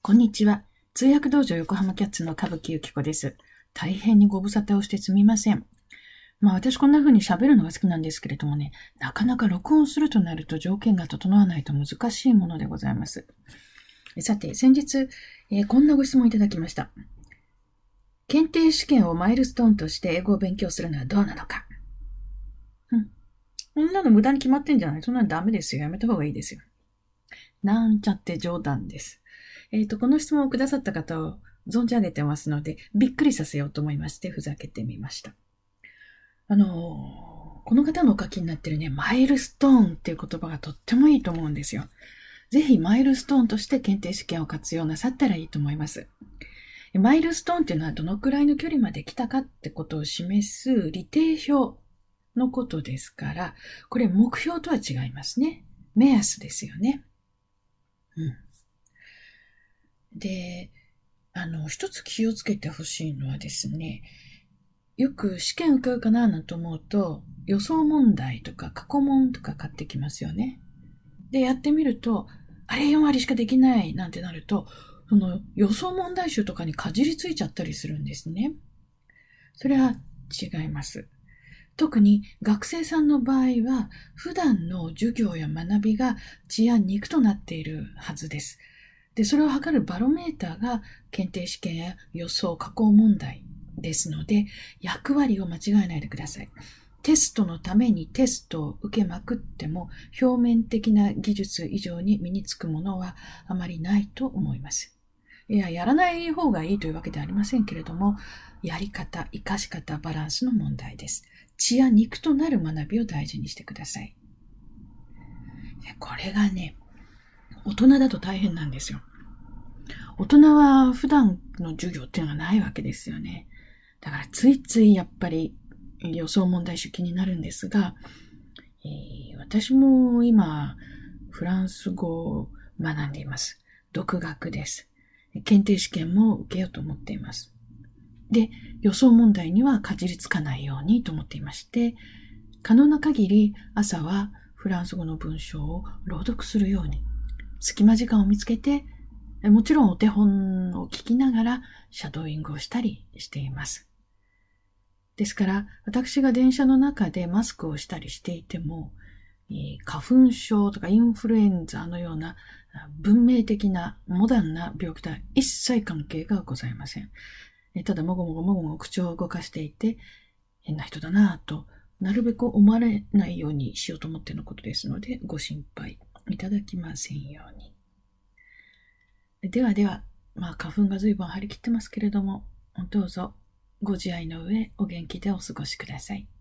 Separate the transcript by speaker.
Speaker 1: こんにちは。通訳道場横浜キャッツの歌舞伎ゆき子です。大変にご無沙汰をしてすみません。私こんな風に喋るのが好きなんですけれどもね、なかなか録音するとなると条件が整わないと難しいものでございます。さて、先日、こんなご質問いただきました。検定試験をマイルストーンとして英語を勉強するのはどうなのか。そんなの無駄に決まってんじゃない？そんなのダメですよ。やめた方がいいですよ。なんちゃって冗談です。この質問をくださった方を存じ上げてますので、びっくりさせようと思いまして、ふざけてみました。この方のお書きになってるね、マイルストーンっていう言葉がとってもいいと思うんですよ。ぜひマイルストーンとして検定試験を活用なさったらいいと思います。マイルストーンっていうのはどのくらいの距離まで来たかってことを示す利点表のことですから、これ目標とは違いますね。目安ですよね。で、一つ気をつけてほしいのはですね、よく試験受かるかななんて思うと、予想問題とか過去問とか買ってきますよね。で、やってみると、あれ4割しかできないなんてなると、その予想問題集とかにかじりついちゃったりするんですね。それは違います。特に学生さんの場合は、普段の授業や学びが血や肉となっているはずです。で、それを測るバロメーターが検定試験や予想加工問題ですので、役割を間違えないでください。テストのためにテストを受けまくっても、表面的な技術以上に身につくものはあまりないと思います。やらない方がいいというわけではありませんけれども、やり方、活かし方、バランスの問題です。血や肉となる学びを大事にしてください。これがね、大人だと大変なんですよ。大人は普段の授業っていうのはないわけですよね。だからついついやっぱり予想問題集気になるんですが、私も今フランス語を学んでいます。独学です。検定試験も受けようと思っています。で、予想問題にはかじりつかないようにと思っていまして、可能な限り朝はフランス語の文章を朗読するように、隙間時間を見つけて、もちろんお手本を聞きながらシャドーイングをしたりしています。ですから、私が電車の中でマスクをしたりしていても、花粉症とかインフルエンザのような文明的なモダンな病気とは一切関係がございません。ただもごもごもごもご口を動かしていて、変な人だなぁと、なるべく思われないようにしようと思ってのことですので、ご心配いただきませんように。ではでは、花粉が随分張り切ってますけれども、どうぞご自愛の上お元気でお過ごしください。